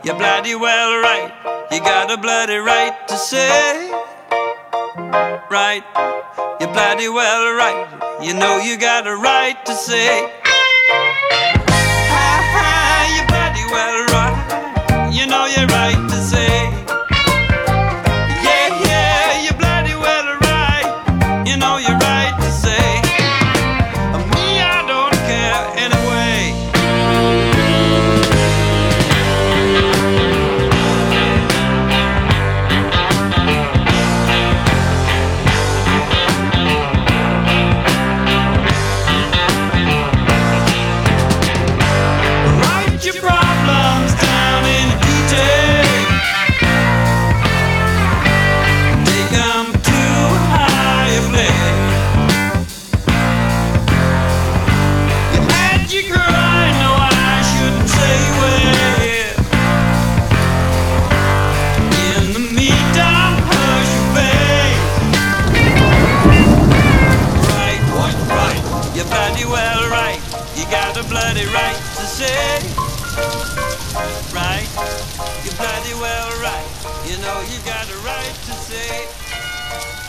You're bloody well right. You got a bloody right to say, right. You're bloody well right. You know you got a right to say, ha ha. You're bloody well right. You know you're right to say, yeah, yeah. You're bloody well right. You know you're right to say, me, I don't care anyway. Write your problems down in detail. Take them too high a play. You had your cry, no, I shouldn't say where. In the meantime, hush your face. Right, what right? You're bloody well right. You got a bloody right to say, right. You're bloody well right. You know you got a right to say.